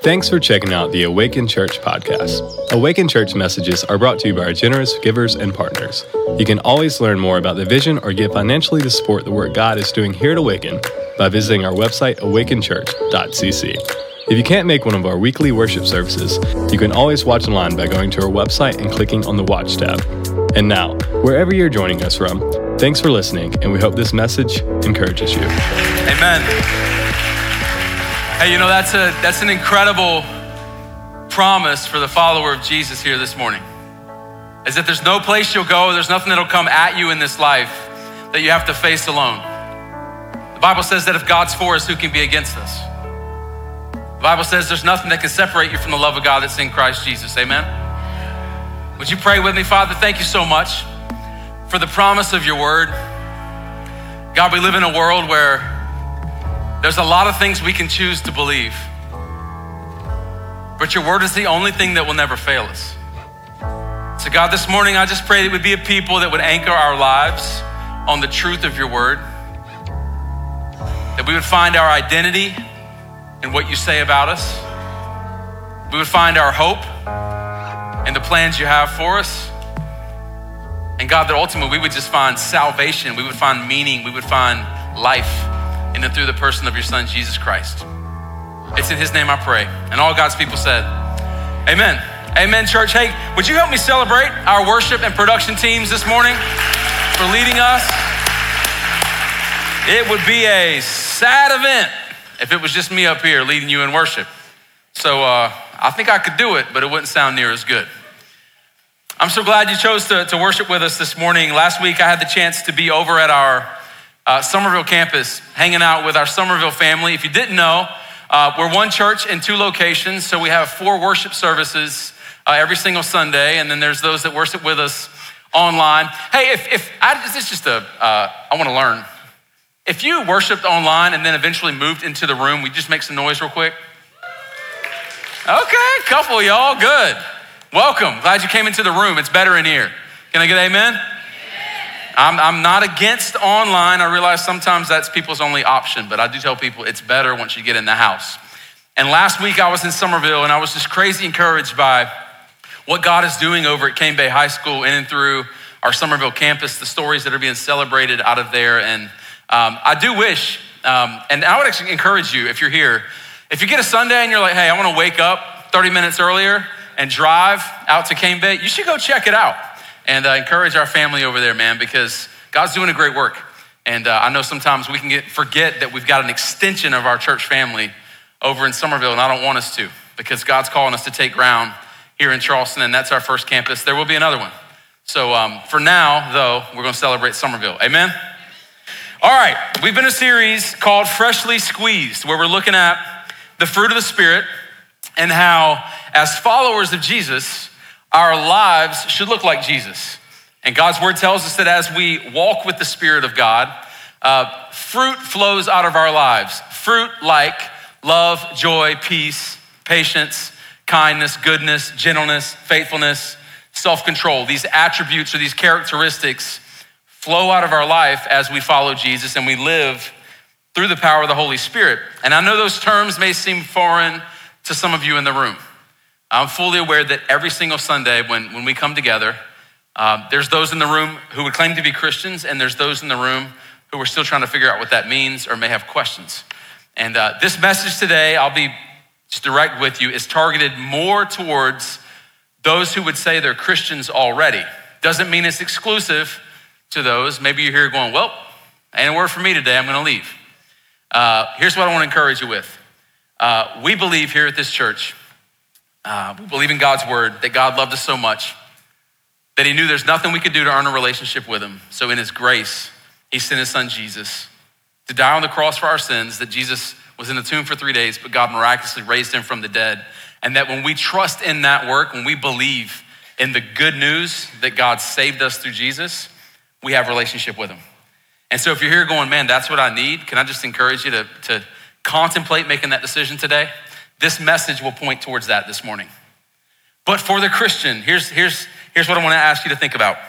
Thanks for checking out the Awaken Church podcast. Awaken Church messages are brought to you by our generous givers and partners. You can always learn more about the vision or give financially to support the work God is doing here at Awaken by visiting our website, awakenchurch.cc. If you can't make one of our weekly worship services, you can always watch online by going to our website and clicking on the Watch tab. And now, wherever you're joining us from, thanks for listening, and we hope this message encourages you. Amen. Hey, you know, that's an incredible promise for the follower of Jesus here this morning. Is that there's no place you'll go, there's nothing that'll come at you in this life that you have to face alone. The Bible says that if God's for us, who can be against us? The Bible says there's nothing that can separate you from the love of God that's in Christ Jesus, amen? Would you pray with me? Father, thank you so much for the promise of your word. God, we live in a world where there's a lot of things we can choose to believe, but your word is the only thing that will never fail us. So God, this morning, I just pray that we'd be a people that would anchor our lives on the truth of your word, that we would find our identity in what you say about us. We would find our hope in the plans you have for us. And God, that ultimately we would just find salvation, we would find meaning, we would find life in and through the person of your son, Jesus Christ. It's in his name I pray. And all God's people said, amen. Amen, church. Hey, would you help me celebrate our worship and production teams this morning for leading us? It would be a sad event if it was just me up here leading you in worship. So I think I could do it, but it wouldn't sound near as good. I'm so glad you chose to worship with us this morning. Last week, I had the chance to be over at our Summerville campus, hanging out with our Summerville family. If you didn't know, we're one church in two locations, so we have 4 worship services every single Sunday, and then there's those that worship with us online. Hey, I want to learn. If you worshiped online and then eventually moved into the room, we just make some noise real quick. Okay, couple of y'all, good. Welcome, glad you came into the room. It's better in here. Can I get amen? I'm not against online. I realize sometimes that's people's only option, but I do tell people it's better once you get in the house. And last week I was in Summerville and I was just crazy encouraged by what God is doing over at Cane Bay High School in and through our Summerville campus, the stories that are being celebrated out of there. And I do wish, and I would actually encourage you if you're here, if you get a Sunday and you're like, hey, I want to wake up 30 minutes earlier and drive out to Cane Bay, you should go check it out. And encourage our family over there, man, because God's doing a great work. And I know sometimes we can forget that we've got an extension of our church family over in Summerville, and I don't want us to, because God's calling us to take ground here in Charleston, and that's our first campus. There will be another one. So for now, though, we're gonna celebrate Summerville, amen? All right, we've been in a series called Freshly Squeezed, where we're looking at the fruit of the Spirit and how, as followers of Jesus, our lives should look like Jesus. And God's word tells us that as we walk with the Spirit of God, fruit flows out of our lives. Fruit like love, joy, peace, patience, kindness, goodness, gentleness, faithfulness, self-control. These attributes or these characteristics flow out of our life as we follow Jesus and we live through the power of the Holy Spirit. And I know those terms may seem foreign to some of you in the room. I'm fully aware that every single Sunday when we come together, there's those in the room who would claim to be Christians, and there's those in the room who are still trying to figure out what that means or may have questions. And this message today, I'll be just direct with you, is targeted more towards those who would say they're Christians already. Doesn't mean it's exclusive to those. Maybe you're here going, well, ain't a word for me today, I'm gonna leave. Here's what I wanna encourage you with. We believe here at this church, we believe in God's word, that God loved us so much that he knew there's nothing we could do to earn a relationship with him. So in his grace, he sent his son Jesus to die on the cross for our sins, that Jesus was in the tomb for 3 days, but God miraculously raised him from the dead. And that when we trust in that work, when we believe in the good news that God saved us through Jesus, we have a relationship with him. And so if you're here going, man, that's what I need, can I just encourage you to contemplate making that decision today? This message will point towards that this morning. But for the Christian, here's what I want to ask you to think about.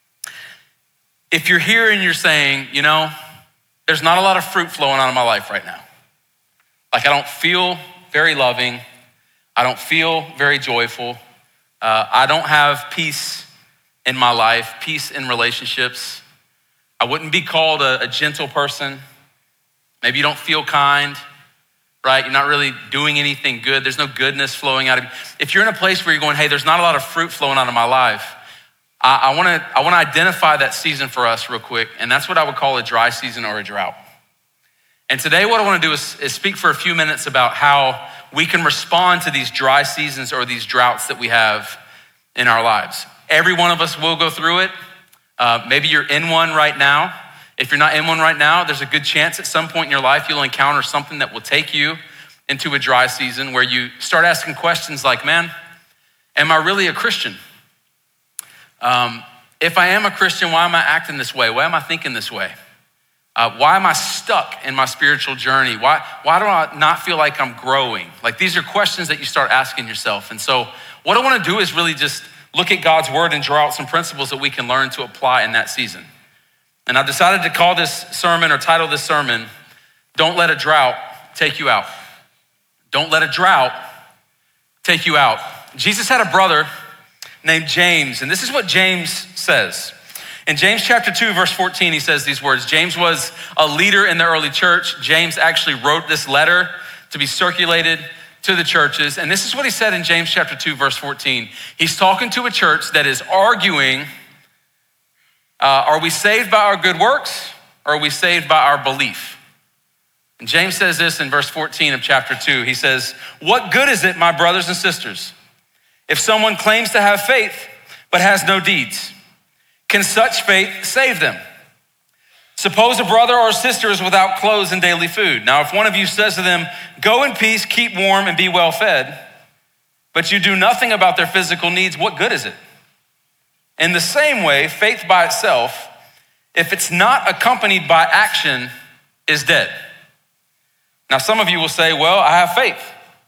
If you're here and you're saying, you know, there's not a lot of fruit flowing out of my life right now. Like I don't feel very loving. I don't feel very joyful. I don't have peace in my life, peace in relationships. I wouldn't be called a gentle person. Maybe you don't feel kind, right? You're not really doing anything good. There's no goodness flowing out of you. If you're in a place where you're going, hey, there's not a lot of fruit flowing out of my life, I wanna identify that season for us real quick, and that's what I would call a dry season or a drought. And today what I wanna do is speak for a few minutes about how we can respond to these dry seasons or these droughts that we have in our lives. Every one of us will go through it. Maybe you're in one right now. If you're not in one right now, there's a good chance at some point in your life you'll encounter something that will take you into a dry season where you start asking questions like, man, am I really a Christian? If I am a Christian, why am I acting this way? Why am I thinking this way? Why am I stuck in my spiritual journey? Why do I not feel like I'm growing? Like, these are questions that you start asking yourself. And so what I wanna do is really just look at God's word and draw out some principles that we can learn to apply in that season. And I've decided to call this sermon, or title this sermon, Don't Let a Drought Take You Out. Don't let a drought take you out. Jesus had a brother named James, and this is what James says. In James chapter 2, verse 14, he says these words. James was a leader in the early church. James actually wrote this letter to be circulated to the churches. And this is what he said in James chapter 2, verse 14. He's talking to a church that is arguing, are we saved by our good works, or are we saved by our belief? And James says this in verse 14 of chapter 2. He says, what good is it, my brothers and sisters, if someone claims to have faith but has no deeds? Can such faith save them? Suppose a brother or a sister is without clothes and daily food. Now, if one of you says to them, go in peace, keep warm, and be well fed, but you do nothing about their physical needs, what good is it? In the same way, faith by itself, if it's not accompanied by action, is dead. Now, some of you will say, well, I have faith.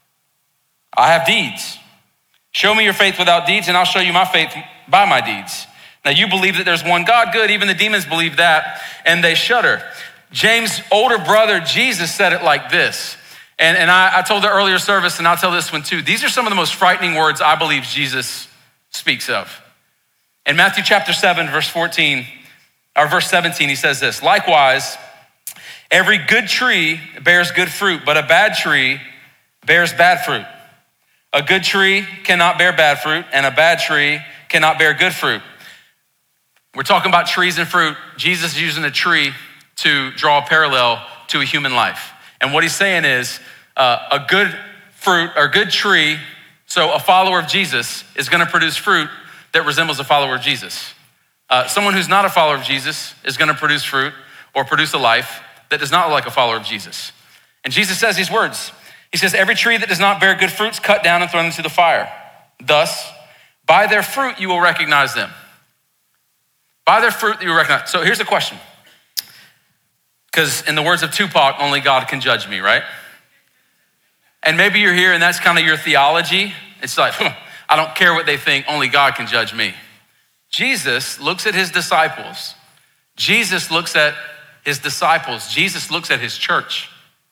I have deeds. Show me your faith without deeds, and I'll show you my faith by my deeds. Now, you believe that there's one God, good. Even the demons believe that, and they shudder. James' older brother, Jesus, said it like this. And I told the earlier service, and I'll tell this one too. These are some of the most frightening words I believe Jesus speaks of. In Matthew chapter 7, verse 14, or verse 17, he says this, likewise, every good tree bears good fruit, but a bad tree bears bad fruit. A good tree cannot bear bad fruit, and a bad tree cannot bear good fruit. We're talking about trees and fruit. Jesus is using a tree to draw a parallel to a human life. And what he's saying is a good fruit or good tree, so a follower of Jesus is gonna produce fruit that resembles a follower of Jesus. Someone who's not a follower of Jesus is gonna produce fruit or produce a life that does not look like a follower of Jesus. And Jesus says these words. He says, every tree that does not bear good fruits, cut down and thrown into the fire. Thus, by their fruit you will recognize them. By their fruit you will recognize. So here's the question. Because in the words of Tupac, only God can judge me, right? And maybe you're here and that's kind of your theology. It's like, I don't care what they think, only God can judge me. Jesus looks at his disciples. Jesus looks at his disciples. Jesus looks at his church.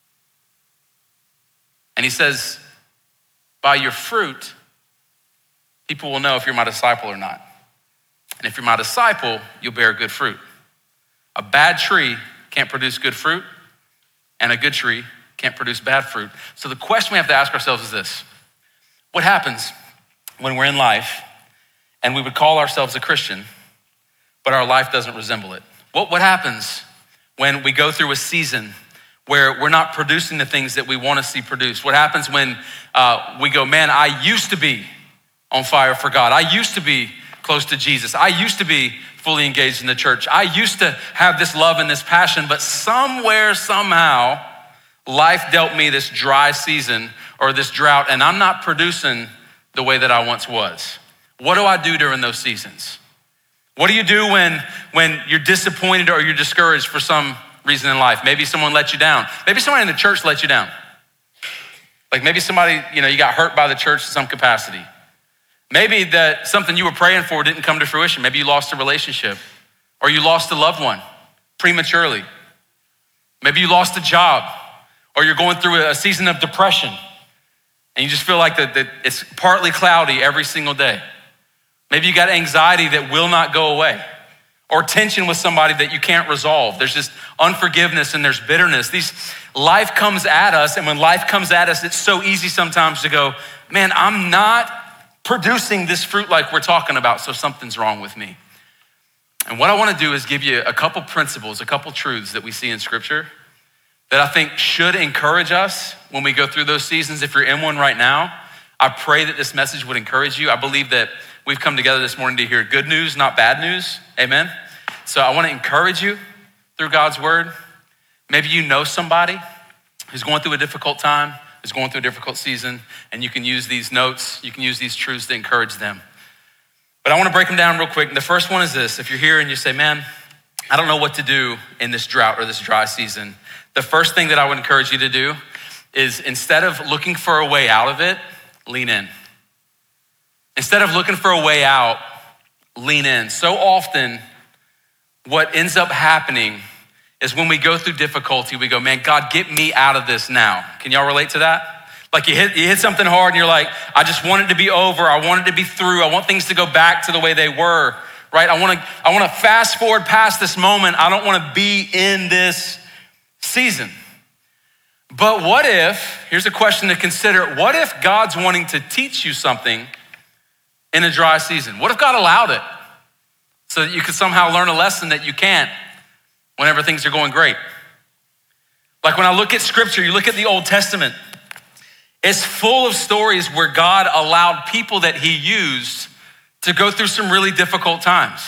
And he says, by your fruit, people will know if you're my disciple or not. And if you're my disciple, you'll bear good fruit. A bad tree can't produce good fruit, and a good tree can't produce bad fruit. So the question we have to ask ourselves is this. What happens when we're in life and we would call ourselves a Christian, but our life doesn't resemble it? What happens when we go through a season where we're not producing the things that we want to see produced? What happens when we go, man, I used to be on fire for God. I used to be close to Jesus. I used to be fully engaged in the church. I used to have this love and this passion, but somewhere, somehow, life dealt me this dry season or this drought, and I'm not producing the way that I once was. What do I do during those seasons? What do you do when you're disappointed or you're discouraged for some reason in life? Maybe someone let you down. Maybe somebody in the church let you down. Like maybe somebody, you got hurt by the church in some capacity. Maybe that something you were praying for didn't come to fruition. Maybe you lost a relationship or you lost a loved one prematurely. Maybe you lost a job or you're going through a season of depression and you just feel like that it's partly cloudy every single day. Maybe you got anxiety that will not go away, or tension with somebody that you can't resolve. There's just unforgiveness and there's bitterness. Life comes at us, and when life comes at us, it's so easy sometimes to go, man, I'm not producing this fruit like we're talking about, so something's wrong with me. And what I wanna do is give you a couple principles, a couple truths that we see in Scripture that I think should encourage us when we go through those seasons. If you're in one right now, I pray that this message would encourage you. I believe that we've come together this morning to hear good news, not bad news. Amen. So I want to encourage you through God's word. Maybe you know somebody who's going through a difficult time, who's going through a difficult season, and you can use these notes, you can use these truths to encourage them. But I want to break them down real quick. The first one is this. If you're here and you say, man, I don't know what to do in this drought or this dry season, the first thing that I would encourage you to do is, instead of looking for a way out of it, lean in. Instead of looking for a way out, lean in. So often, what ends up happening is when we go through difficulty, we go, man, God, get me out of this now. Can y'all relate to that? Like you hit something hard and you're like, I just want it to be over. I want it to be through. I want things to go back to the way they were, right? I want to fast forward past this moment. I don't want to be in this season. But what if, here's a question to consider, what if God's wanting to teach you something in a dry season? What if God allowed it so that you could somehow learn a lesson that you can't whenever things are going great? Like when I look at Scripture, you look at the Old Testament, it's full of stories where God allowed people that he used to go through some really difficult times.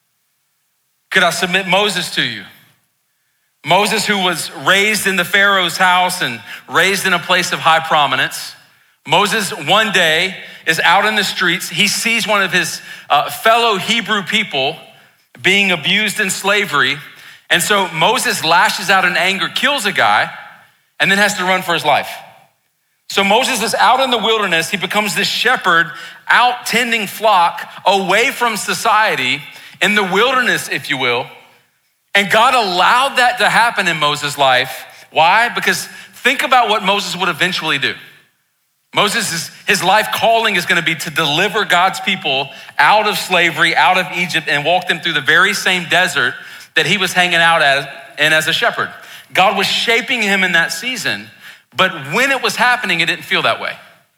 Could I submit Moses to you? Moses, who was raised in the Pharaoh's house and raised in a place of high prominence. Moses one day is out in the streets. He sees one of his fellow Hebrew people being abused in slavery. And so Moses lashes out in anger, kills a guy, and then has to run for his life. So Moses is out in the wilderness. He becomes this shepherd out tending flock away from society in the wilderness, if you will. And God allowed that to happen in Moses' life. Why? Because think about what Moses would eventually do. His life calling is gonna be to deliver God's people out of slavery, out of Egypt, and walk them through the very same desert that he was hanging out in as a shepherd. God was shaping him in that season, but when it was happening, it didn't feel that way.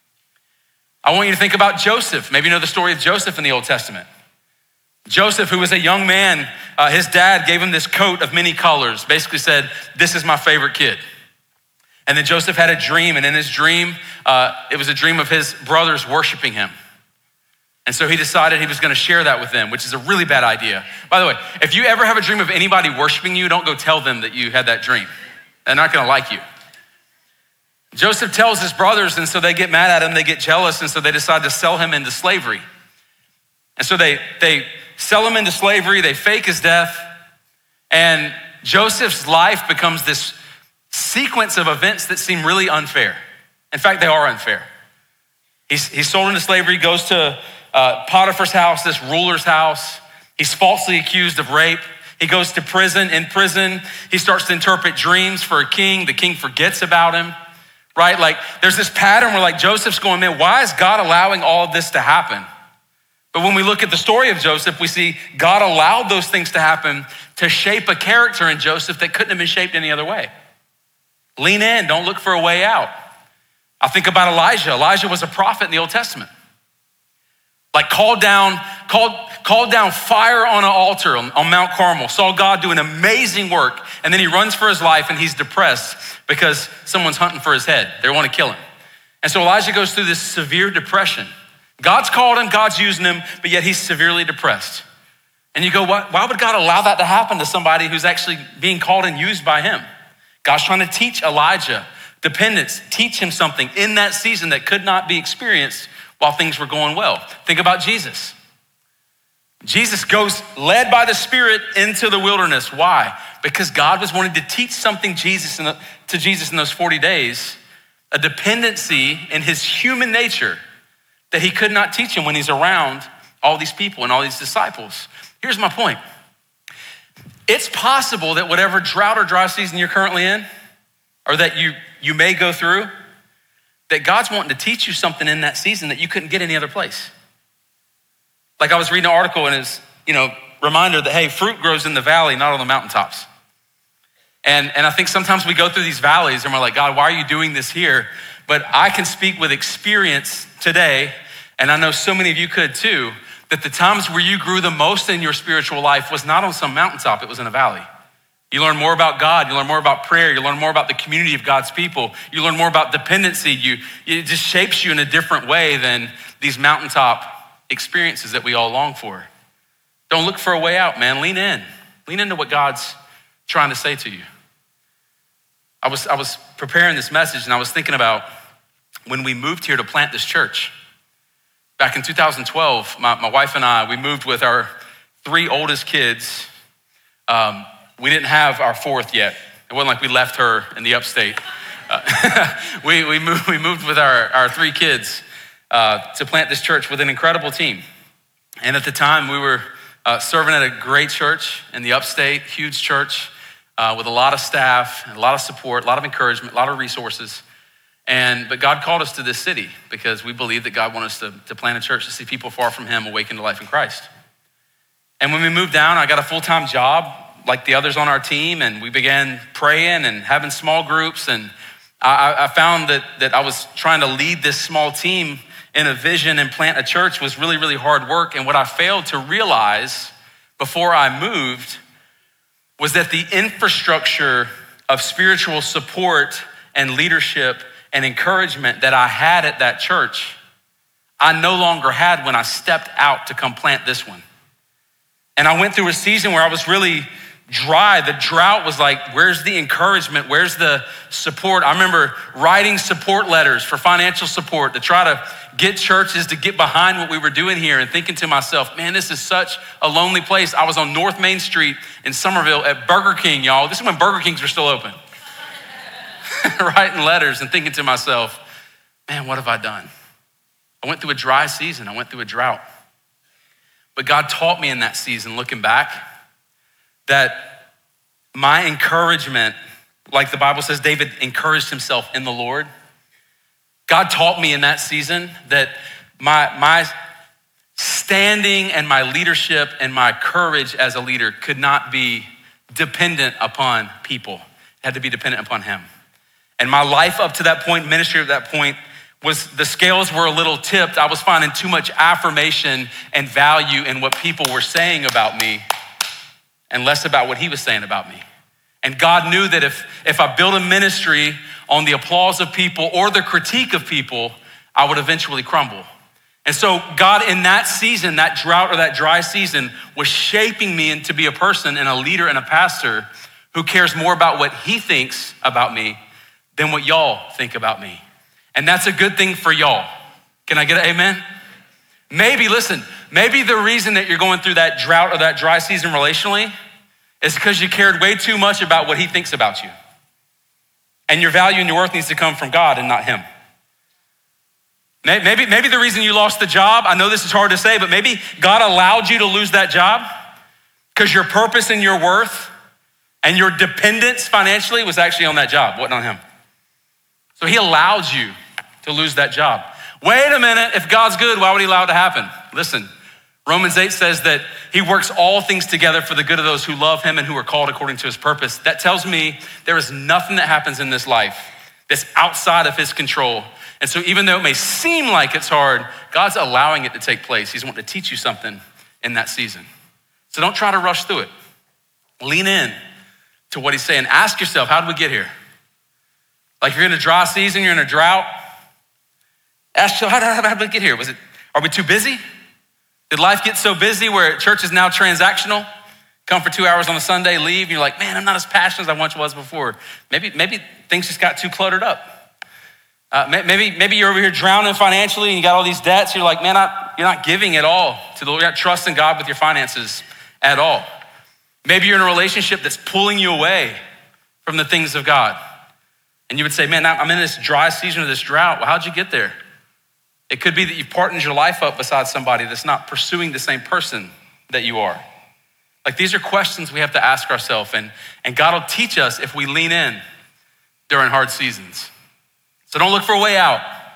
I want you to think about Joseph. Maybe you know the story of Joseph in the Old Testament. Joseph, who was a young man, his dad gave him this coat of many colors, basically said, this is my favorite kid. And then Joseph had a dream, and in his dream, it was a dream of his brothers worshiping him. And so he decided he was gonna share that with them, which is a really bad idea. By the way, if you ever have a dream of anybody worshiping you, don't go tell them that you had that dream. They're not gonna like you. Joseph tells his brothers, and so they get mad at him, they get jealous, and so they decide to sell him into slavery. And so they sell him into slavery, they fake his death, and Joseph's life becomes this sequence of events that seem really unfair. In fact, they are unfair. He's sold into slavery, goes to Potiphar's house, this ruler's house. He's falsely accused of rape. He goes to prison. In prison, he starts to interpret dreams for a king. The king forgets about him, right? Like there's this pattern where like Joseph's going, man, why is God allowing all of this to happen? But when we look at the story of Joseph, we see God allowed those things to happen to shape a character in Joseph that couldn't have been shaped any other way. Lean in, don't look for a way out. I think about Elijah. Elijah was a prophet in the Old Testament. Like called down fire on an altar on Mount Carmel, saw God do an amazing work, and then he runs for his life and he's depressed because someone's hunting for his head. They want to kill him. And so Elijah goes through this severe depression. God's called him, God's using him, but yet he's severely depressed. And you go, why would God allow that to happen to somebody who's actually being called and used by him? God's trying to teach Elijah dependence, teach him something in that season that could not be experienced while things were going well. Think about Jesus. Jesus goes led by the Spirit into the wilderness. Why? Because God was wanting to teach something to Jesus in those 40 days, a dependency in his human nature that he could not teach him when he's around all these people and all these disciples. Here's my point. It's possible that whatever drought or dry season you're currently in, or that you may go through, that God's wanting to teach you something in that season that you couldn't get any other place. Like I was reading an article and it's, reminder that, hey, fruit grows in the valley, not on the mountaintops. And I think sometimes we go through these valleys and we're like, God, why are you doing this here? But I can speak with experience today, and I know so many of you could too, that the times where you grew the most in your spiritual life was not on some mountaintop, it was in a valley. You learn more about God, you learn more about prayer, you learn more about the community of God's people, you learn more about dependency, it just shapes you in a different way than these mountaintop experiences that we all long for. Don't look for a way out, man, lean in. Lean into what God's trying to say to you. I was preparing this message and I was thinking about when we moved here to plant this church. Back in 2012, my wife and I, we moved with our 3 oldest kids. We didn't have our 4th yet. It wasn't like we left her in the upstate. We moved with our 3 kids to plant this church with an incredible team. And at the time we were serving at a great church in the upstate, huge church with a lot of staff, a lot of support, a lot of encouragement, a lot of resources. But God called us to this city because we believed that God wanted us to plant a church to see people far from him awaken to life in Christ. And when we moved down, I got a full-time job like the others on our team, and we began praying and having small groups. And I found that I was trying to lead this small team in a vision and plant a church was really, really hard work. And what I failed to realize before I moved was that the infrastructure of spiritual support and leadership and encouragement that I had at that church, I no longer had when I stepped out to come plant this one. And I went through a season where I was really dry. The drought was like, where's the encouragement? Where's the support? I remember writing support letters for financial support to try to get churches to get behind what we were doing here, and thinking to myself, man, this is such a lonely place. I was on North Main Street in Somerville at Burger King, y'all. This is when Burger Kings were still open. Writing letters and thinking to myself, man, what have I done? I went through a dry season. I went through a drought. But God taught me in that season, looking back, that my encouragement, like the Bible says, David encouraged himself in the Lord. God taught me in that season that my standing and my leadership and my courage as a leader could not be dependent upon people. It had to be dependent upon him. And my life up to that point, ministry at that point, was the scales were a little tipped. I was finding too much affirmation and value in what people were saying about me and less about what he was saying about me. And God knew that if I built a ministry on the applause of people or the critique of people, I would eventually crumble. And so God in that season, that drought or that dry season, was shaping me into be a person and a leader and a pastor who cares more about what he thinks about me than what y'all think about me. And that's a good thing for y'all. Can I get an amen? Maybe the reason that you're going through that drought or that dry season relationally is because you cared way too much about what he thinks about you. And your value and your worth needs to come from God and not him. Maybe the reason you lost the job, I know this is hard to say, but maybe God allowed you to lose that job because your purpose and your worth and your dependence financially was actually on that job, wasn't on him. So he allowed you to lose that job. Wait a minute, if God's good, why would he allow it to happen? Listen, Romans 8 says that he works all things together for the good of those who love him and who are called according to his purpose. That tells me there is nothing that happens in this life that's outside of his control. And so even though it may seem like it's hard, God's allowing it to take place. He's wanting to teach you something in that season. So don't try to rush through it. Lean in to what he's saying. Ask yourself, how did we get here? Like you're in a dry season, you're in a drought. Ask yourself, how did we get here? Are we too busy? Did life get so busy where church is now transactional? Come for 2 hours on a Sunday, leave, and you're like, man, I'm not as passionate as I once was before. Maybe things just got too cluttered up. Maybe you're over here drowning financially and you got all these debts. You're like, man, you're not giving at all to the Lord. You're not trusting God with your finances at all. Maybe you're in a relationship that's pulling you away from the things of God. And you would say, man, I'm in this dry season of this drought. Well, how'd you get there? It could be that you've partnered your life up beside somebody that's not pursuing the same person that you are. Like these are questions we have to ask ourselves, and God will teach us if we lean in during hard seasons. So don't look for a way out.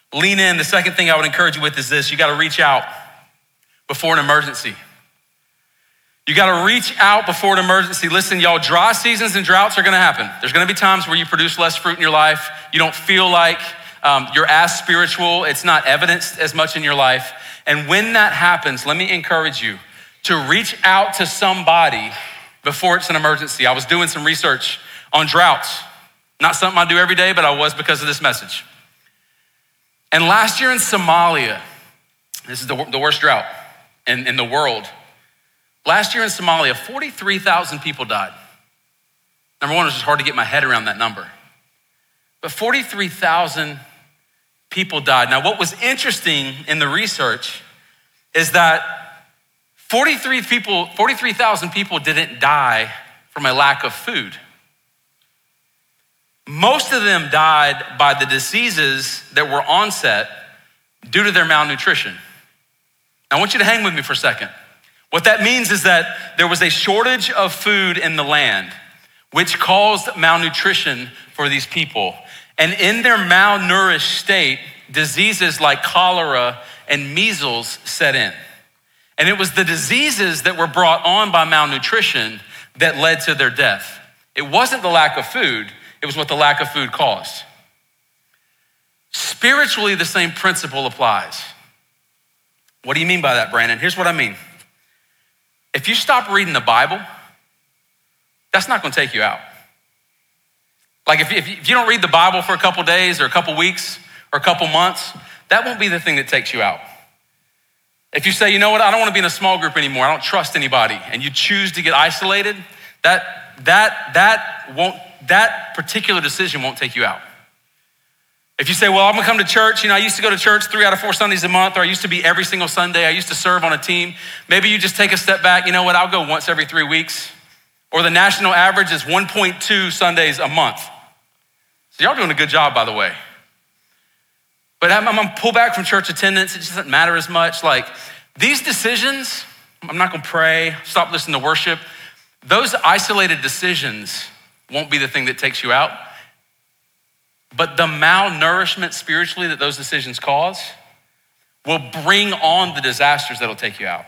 lean in. The second thing I would encourage you with is this. You got to reach out before an emergency. You got to reach out before an emergency. Listen, y'all, dry seasons and droughts are going to happen. There's going to be times where you produce less fruit in your life. You don't feel like you're as spiritual. It's not evidenced as much in your life. And when that happens, let me encourage you to reach out to somebody before it's an emergency. I was doing some research on droughts. Not something I do every day, but I was because of this message. And last year in Somalia, this is the worst drought in the world. Last year in Somalia, 43,000 people died. Number one, it was just hard to get my head around that number. But 43,000 people died. Now, what was interesting in the research is that 43,000 people didn't die from a lack of food. Most of them died by the diseases that were onset due to their malnutrition. I want you to hang with me for a second. What that means is that there was a shortage of food in the land, which caused malnutrition for these people. And in their malnourished state, diseases like cholera and measles set in. And it was the diseases that were brought on by malnutrition that led to their death. It wasn't the lack of food, it was what the lack of food caused. Spiritually, the same principle applies. What do you mean by that, Brandon? Here's what I mean. If you stop reading the Bible, that's not gonna take you out. Like if you don't read the Bible for a couple days or a couple weeks or a couple months, that won't be the thing that takes you out. If you say, you know what, I don't wanna be in a small group anymore, I don't trust anybody, and you choose to get isolated, that particular decision won't take you out. If you say, well, I'm gonna come to church, I used to go to church 3 out of 4 Sundays a month, or I used to be every single Sunday, I used to serve on a team. Maybe you just take a step back, you know what, I'll go once every 3 weeks. Or the national average is 1.2 Sundays a month. So y'all doing a good job, by the way. But I'm gonna pull back from church attendance, it just doesn't matter as much. Like these decisions, I'm not gonna pray, stop listening to worship. Those isolated decisions won't be the thing that takes you out. But the malnourishment spiritually that those decisions cause will bring on the disasters that'll take you out.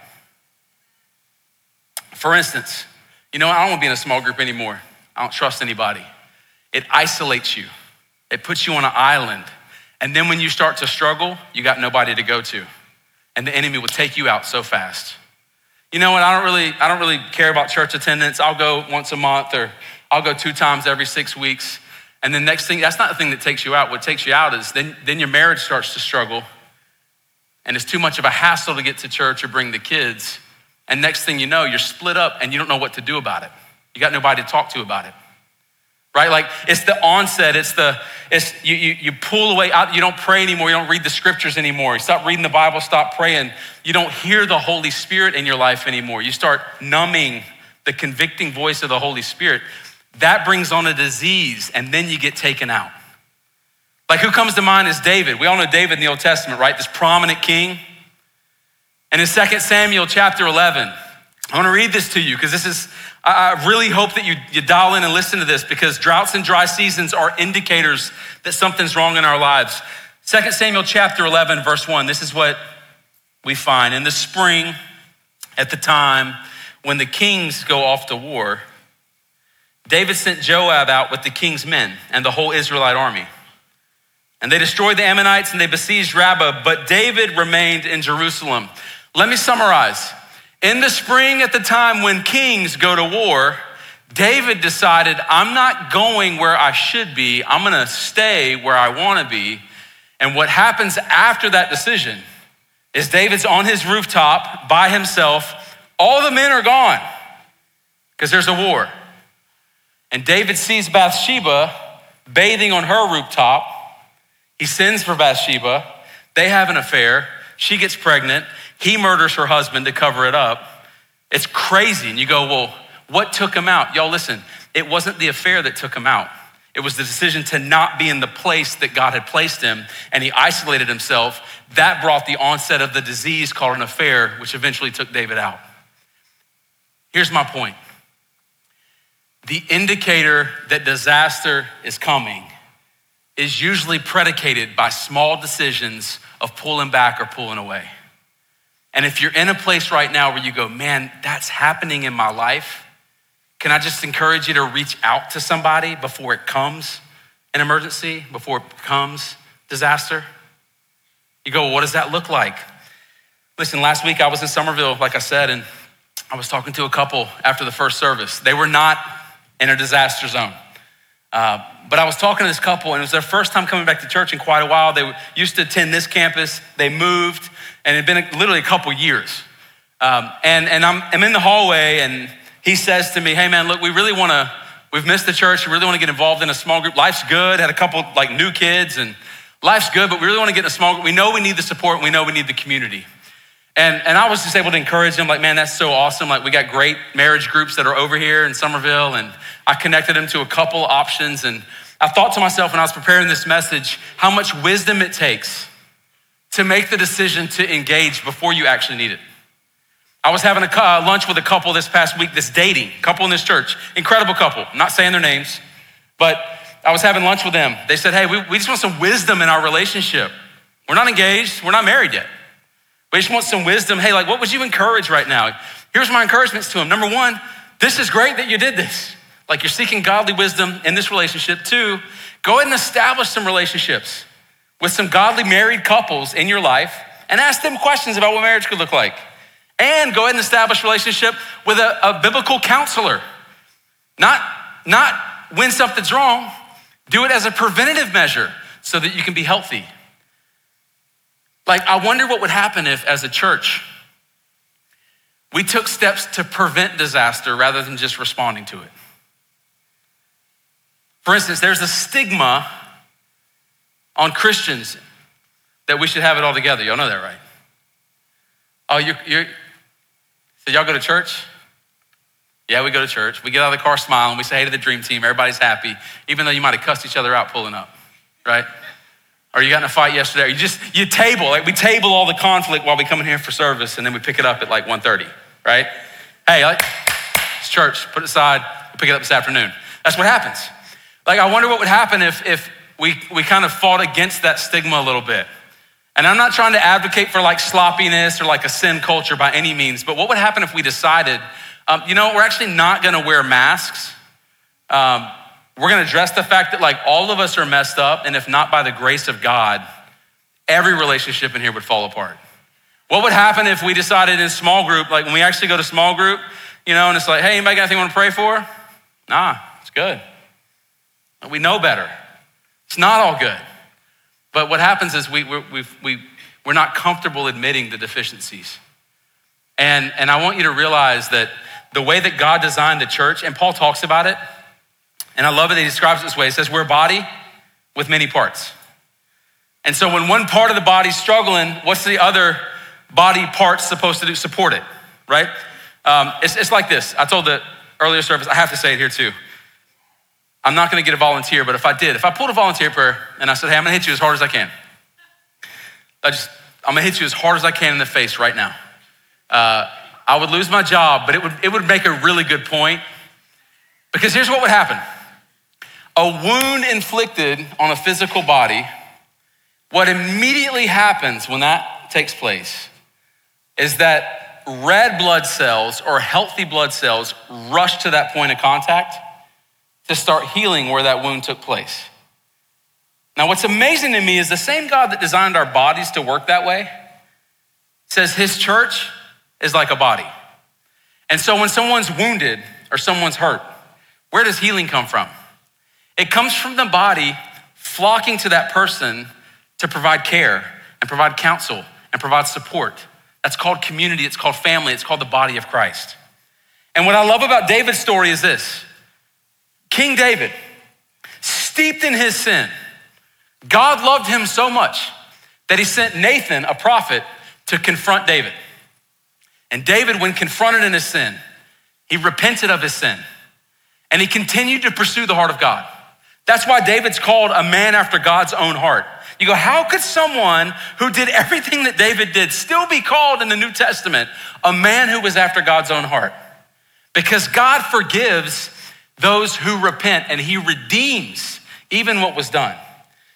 For instance, I don't want to be in a small group anymore. I don't trust anybody. It isolates you. It puts you on an island. And then when you start to struggle, you got nobody to go to. And the enemy will take you out so fast. You know what, I don't really care about church attendance. I'll go once a month or I'll go 2 times every 6 weeks. And the next thing, that's not the thing that takes you out. What takes you out is then your marriage starts to struggle and it's too much of a hassle to get to church or bring the kids. And next thing you know, you're split up and you don't know what to do about it. You got nobody to talk to about it, right? Like it's the onset, you pull away out, you don't pray anymore, you don't read the scriptures anymore. You stop reading the Bible, stop praying. You don't hear the Holy Spirit in your life anymore. You start numbing the convicting voice of the Holy Spirit. That brings on a disease and then you get taken out. Like who comes to mind is David. We all know David in the Old Testament, right? This prominent king. And in 2 Samuel chapter 11, I wanna read this to you because I really hope that you dial in and listen to this because droughts and dry seasons are indicators that something's wrong in our lives. 2 Samuel chapter 11, verse 1, this is what we find. In the spring, at the time when the kings go off to war, David sent Joab out with the king's men and the whole Israelite army. And they destroyed the Ammonites and they besieged Rabbah, but David remained in Jerusalem. Let me summarize. In the spring at the time when kings go to war, David decided, I'm not going where I should be. I'm gonna stay where I wanna be. And what happens after that decision is David's on his rooftop by himself. All the men are gone because there's a war. And David sees Bathsheba bathing on her rooftop. He sends for Bathsheba. They have an affair. She gets pregnant. He murders her husband to cover it up. It's crazy. And you go, well, what took him out? Y'all listen, it wasn't the affair that took him out. It was the decision to not be in the place that God had placed him, and he isolated himself. That brought the onset of the disease called an affair, which eventually took David out. Here's my point. The indicator that disaster is coming is usually predicated by small decisions of pulling back or pulling away. And if you're in a place right now where you go, man, that's happening in my life, can I just encourage you to reach out to somebody before it comes an emergency, before it becomes disaster? You go, well, what does that look like? Listen, last week I was in Somerville, like I said, and I was talking to a couple after the first service. They were not in a disaster zone. But I was talking to this couple, and it was their first time coming back to church in quite a while. They used to attend this campus. They moved, and it had been literally a couple years. And I'm in the hallway, and he says to me, hey man, look, we've missed the church. We really want to get involved in a small group. Life's good. Had a couple like new kids, and life's good, but we really want to get in a small group. We know we need the support, and we know we need the community. And I was just able to encourage him, like, man, that's so awesome. Like, we got great marriage groups that are over here in Somerville, and I connected him to a couple options. And I thought to myself when I was preparing this message, how much wisdom it takes to make the decision to engage before you actually need it. I was having a lunch with a couple this past week that's dating, couple in this church, incredible couple. I'm not saying their names, but I was having lunch with them. They said, hey, we just want some wisdom in our relationship. We're not engaged, we're not married yet. We just want some wisdom. Hey, like, what would you encourage right now? Here's my encouragements to them. Number one, this is great that you did this. Like, you're seeking godly wisdom in this relationship. Two, go ahead and establish some relationships with some godly married couples in your life and ask them questions about what marriage could look like. And go ahead and establish a relationship with a biblical counselor. Not when something's wrong, do it as a preventative measure so that you can be healthy. Like, I wonder what would happen if, as a church, we took steps to prevent disaster rather than just responding to it. For instance, there's a stigma on Christians that we should have it all together. Y'all know that, right? Oh, so y'all go to church? Yeah, we go to church. We get out of the car smiling. We say hey to the dream team. Everybody's happy, even though you might have cussed each other out pulling up, right? Or you got in a fight yesterday, or you table, like we table all the conflict while we come in here for service, and then we pick it up at like 1:30, right? Hey, like, it's church, put it aside, we'll pick it up this afternoon. That's what happens. Like, I wonder what would happen if we kind of fought against that stigma a little bit. And I'm not trying to advocate for like sloppiness or like a sin culture by any means, but what would happen if we decided, we're actually not gonna wear masks. We're gonna address the fact that like all of us are messed up, and if not by the grace of God, every relationship in here would fall apart. What would happen if we decided in small group, like when we actually go to small group, and it's like, hey, anybody got anything you wanna pray for? Nah, it's good. We know better. It's not all good. But what happens is we're not comfortable admitting the deficiencies. And I want you to realize that the way that God designed the church, and Paul talks about it, and I love it that he describes it this way. He says, we're a body with many parts. And so when one part of the body's struggling, what's the other body part supposed to do? Support it, right? It's like this. I told the earlier service, I have to say it here too. I'm not gonna get a volunteer, but if I pulled a volunteer prayer and I said, hey, I'm gonna hit you as hard as I can. I'm gonna hit you as hard as I can in the face right now. I would lose my job, but it would make a really good point, because here's what would happen. A wound inflicted on a physical body, what immediately happens when that takes place is that red blood cells or healthy blood cells rush to that point of contact to start healing where that wound took place. Now, what's amazing to me is the same God that designed our bodies to work that way says his church is like a body. And so when someone's wounded or someone's hurt, where does healing come from? It comes from the body flocking to that person to provide care and provide counsel and provide support. That's called community, it's called family, it's called the body of Christ. And what I love about David's story is this. King David, steeped in his sin, God loved him so much that he sent Nathan, a prophet, to confront David. And David, when confronted in his sin, he repented of his sin and he continued to pursue the heart of God. That's why David's called a man after God's own heart. You go, how could someone who did everything that David did still be called in the New Testament a man who was after God's own heart? Because God forgives those who repent and he redeems even what was done.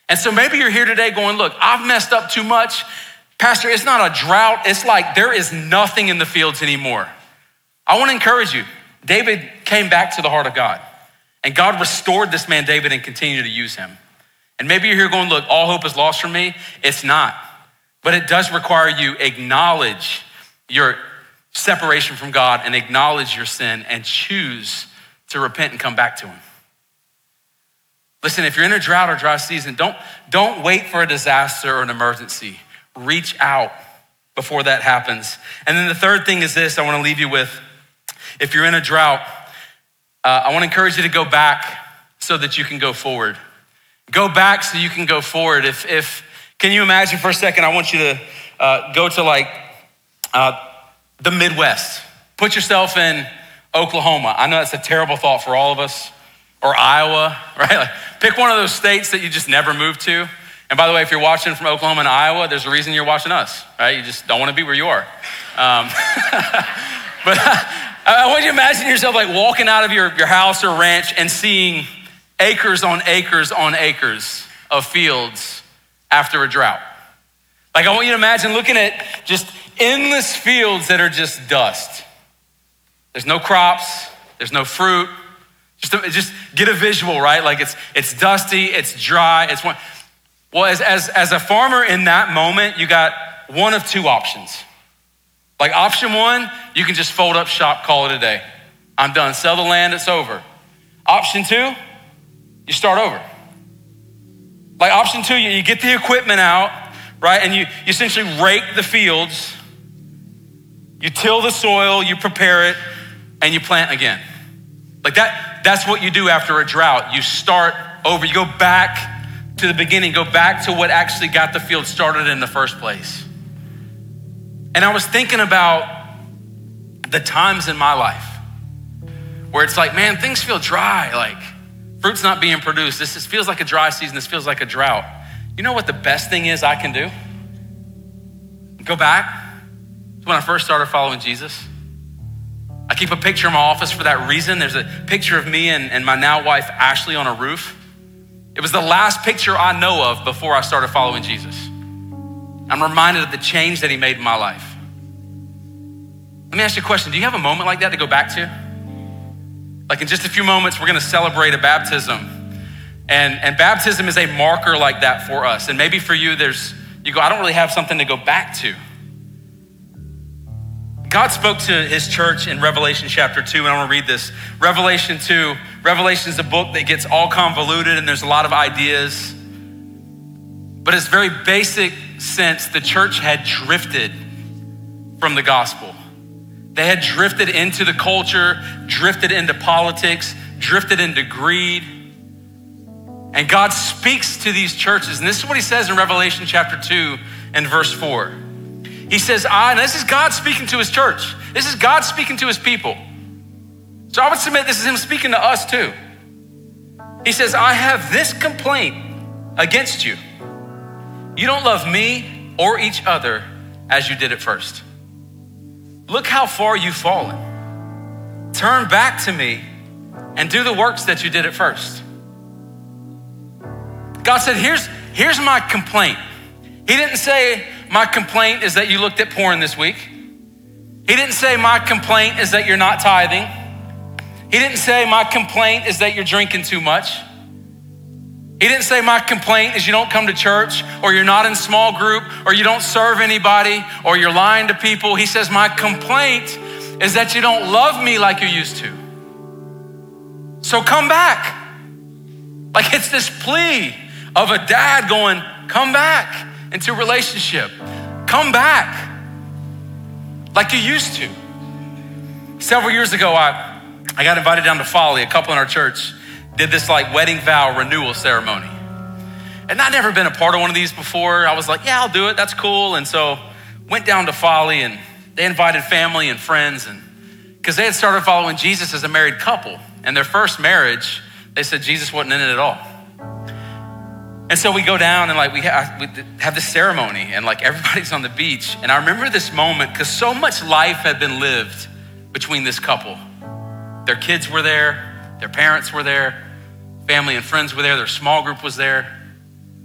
And so maybe you're here today going, look, I've messed up too much. Pastor, it's not a drought. It's like there is nothing in the fields anymore. I want to encourage you. David came back to the heart of God, and God restored this man David and continued to use him. And maybe you're here going, look, all hope is lost for me. It's not. But it does require you acknowledge your separation from God and acknowledge your sin and choose to repent and come back to him. Listen, if you're in a drought or dry season, don't wait for a disaster or an emergency. Reach out before that happens. And then the third thing is this I want to leave you with. If you're in a drought, I want to encourage you to go back so that you can go forward. Go back so you can go forward. Can you imagine for a second, I want you to go to the Midwest. Put yourself in Oklahoma. I know that's a terrible thought for all of us. Or Iowa, right? Like, pick one of those states that you just never moved to. And by the way, if you're watching from Oklahoma and Iowa, there's a reason you're watching us, right? You just don't want to be where you are. But I want you to imagine yourself like walking out of your house or ranch and seeing acres on acres on acres of fields after a drought. Like I want you to imagine looking at just endless fields that are just dust. There's no crops, there's no fruit. Just get a visual, right? Like it's dusty, it's dry, it's one. Well, as a farmer in that moment, you got one of two options. Like option one, you can just fold up shop, call it a day. I'm done, sell the land, it's over. Option two, you start over. Like option two, you get the equipment out, right? And you essentially rake the fields, you till the soil, you prepare it, and you plant again. Like that's what you do after a drought. You start over, you go back to the beginning, go back to what actually got the field started in the first place. And I was thinking about the times in my life where it's like, man, things feel dry, like fruit's not being produced. This feels like a dry season, this feels like a drought. You know what the best thing is I can do? Go back to when I first started following Jesus. I keep a picture in my office for that reason. There's a picture of me and my now wife, Ashley, on a roof. It was the last picture I know of before I started following Jesus. I'm reminded of the change that he made in my life. Let me ask you a question. Do you have a moment like that to go back to? Like in just a few moments, we're gonna celebrate a baptism. And baptism is a marker like that for us. And maybe for you, you go, I don't really have something to go back to. God spoke to his church in Revelation chapter 2, and I want to read this. Revelation 2, Revelation is a book that gets all convoluted and there's a lot of ideas. But it's very basic sense, the church had drifted from the gospel. They had drifted into the culture, drifted into politics, drifted into greed. And God speaks to these churches, and this is what he says in Revelation chapter 2 and verse 4. He says, and this is God speaking to his church. This is God speaking to his people. So I would submit this is him speaking to us too. He says, I have this complaint against you. You don't love me or each other as you did at first. Look how far you've fallen. Turn back to me and do the works that you did at first. God said, here's my complaint. He didn't say, my complaint is that you looked at porn this week. He didn't say, my complaint is that you're not tithing. He didn't say, my complaint is that you're drinking too much. He didn't say, my complaint is you don't come to church, or you're not in small group, or you don't serve anybody, or you're lying to people. He says, my complaint is that you don't love me like you used to. So come back. Like it's this plea of a dad going, come back into a relationship. Come back like you used to. Several years ago, I got invited down to Folly. A couple in our church did this like wedding vow renewal ceremony. And I'd never been a part of one of these before. I was like, yeah, I'll do it. That's cool. And so went down to Folly, and they invited family and friends, and because they had started following Jesus as a married couple. And their first marriage, they said Jesus wasn't in it at all. And so we go down and like we have this ceremony, and like everybody's on the beach. And I remember this moment because so much life had been lived between this couple. Their kids were there, their parents were there, family and friends were there, their small group was there.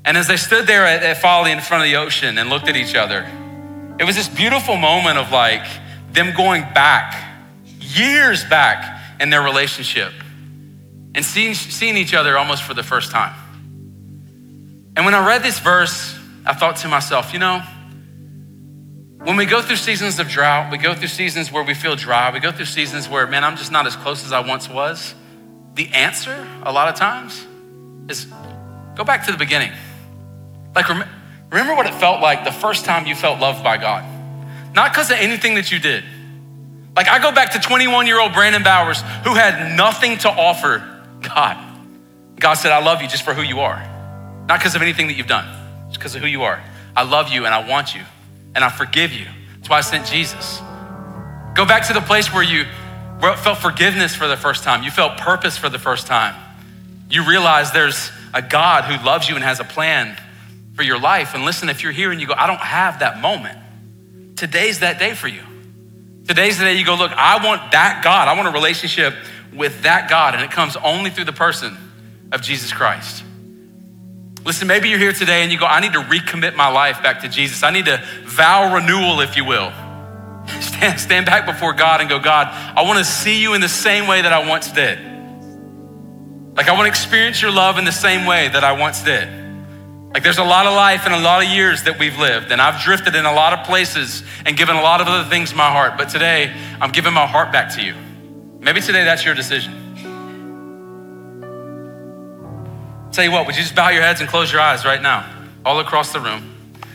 And as they stood there at Folly in front of the ocean and looked at each other, it was this beautiful moment of like them going back, years back in their relationship and seeing each other almost for the first time. And when I read this verse, I thought to myself, you know, when we go through seasons of drought, we go through seasons where we feel dry, we go through seasons where, man, I'm just not as close as I once was. The answer, a lot of times, is go back to the beginning. Like, remember what it felt like the first time you felt loved by God. Not because of anything that you did. Like, I go back to 21-year-old Brandon Bowers who had nothing to offer God. God said, I love you just for who you are. Not because of anything that you've done, just because of who you are. I love you and I want you and I forgive you. That's why I sent Jesus. Go back to the place where you felt forgiveness for the first time. You felt purpose for the first time. You realize there's a God who loves you and has a plan for your life. And listen, if you're here and you go, I don't have that moment, today's that day for you. Today's the day you go, look, I want that God. I want a relationship with that God. And it comes only through the person of Jesus Christ. Listen, maybe you're here today and you go, I need to recommit my life back to Jesus. I need to vow renewal, if you will. Stand back before God and go, God, I want to see you in the same way that I once did. Like, I want to experience your love in the same way that I once did. Like, there's a lot of life and a lot of years that we've lived, and I've drifted in a lot of places and given a lot of other things my heart, but today I'm giving my heart back to you. Maybe today that's your decision. Tell you what, would you just bow your heads and close your eyes right now, all across the room?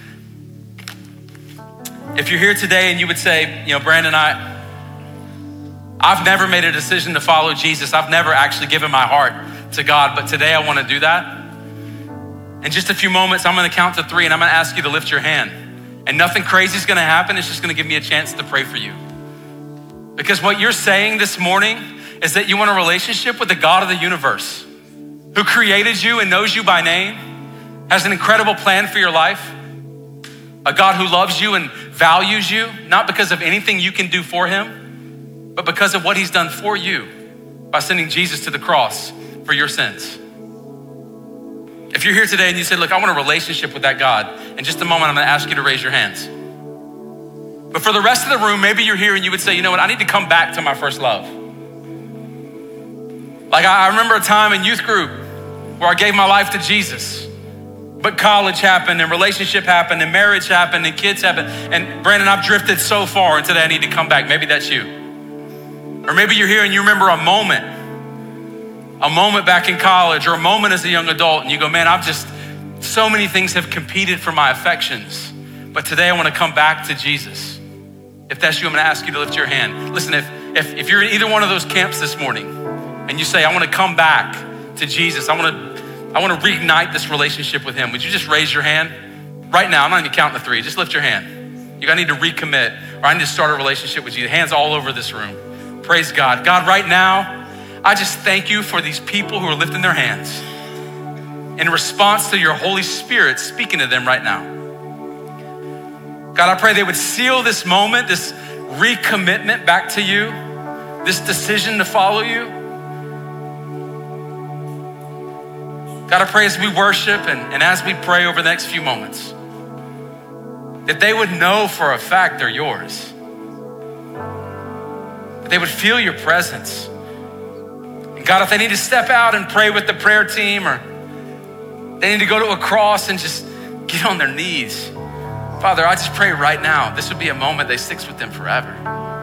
If you're here today and you would say, you know, Brandon, I've never made a decision to follow Jesus. I've never actually given my heart to God, but today I want to do that. In just a few moments, I'm gonna count to 3 and I'm gonna ask you to lift your hand. And nothing crazy is gonna happen. It's just gonna give me a chance to pray for you. Because what you're saying this morning is that you want a relationship with the God of the universe who created you and knows you by name, has an incredible plan for your life, a God who loves you and values you, not because of anything you can do for him, but because of what he's done for you by sending Jesus to the cross for your sins. If you're here today and you say, look, I want a relationship with that God, in just a moment, I'm gonna ask you to raise your hands. But for the rest of the room, maybe you're here and you would say, you know what, I need to come back to my first love. Like, I remember a time in youth group where I gave my life to Jesus, but college happened and relationship happened and marriage happened and kids happened. And Brandon, I've drifted so far and today I need to come back. Maybe that's you. Or maybe you're here and you remember a moment back in college or a moment as a young adult and you go, man, so many things have competed for my affections, but today I want to come back to Jesus. If that's you, I'm gonna ask you to lift your hand. Listen, if you're in either one of those camps this morning and you say, I want to come back to Jesus, I want to reignite this relationship with him, would you just raise your hand? Right now, I'm not even counting to 3, just lift your hand. I need to recommit, or I need to start a relationship with you. Hands all over this room. Praise God. God, right now, I just thank you for these people who are lifting their hands in response to your Holy Spirit speaking to them right now. God, I pray they would seal this moment, this recommitment back to you, this decision to follow you. God, I pray as we worship and as we pray over the next few moments, that they would know for a fact they're yours. That they would feel your presence. And God, if they need to step out and pray with the prayer team, or they need to go to a cross and just get on their knees, Father, I just pray right now, this would be a moment that sticks with them forever.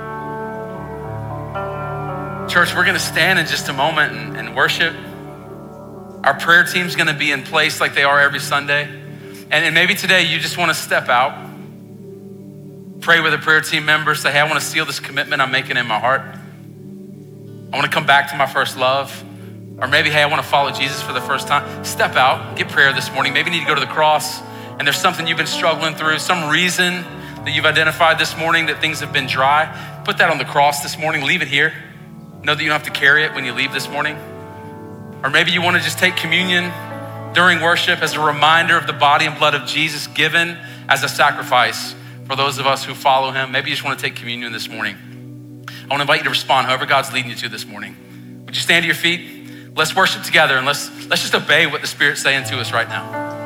Church, we're gonna stand in just a moment and worship. Our prayer team's gonna be in place like they are every Sunday. And maybe today you just wanna step out, pray with a prayer team member, say, hey, I wanna seal this commitment I'm making in my heart. I wanna come back to my first love. Or maybe, hey, I wanna follow Jesus for the first time. Step out, get prayer this morning. Maybe you need to go to the cross and there's something you've been struggling through, some reason that you've identified this morning that things have been dry. Put that on the cross this morning, leave it here. Know that you don't have to carry it when you leave this morning. Or maybe you wanna just take communion during worship as a reminder of the body and blood of Jesus given as a sacrifice for those of us who follow him. Maybe you just wanna take communion this morning. I wanna invite you to respond however God's leading you to this morning. Would you stand to your feet? Let's worship together and let's just obey what the Spirit's saying to us right now.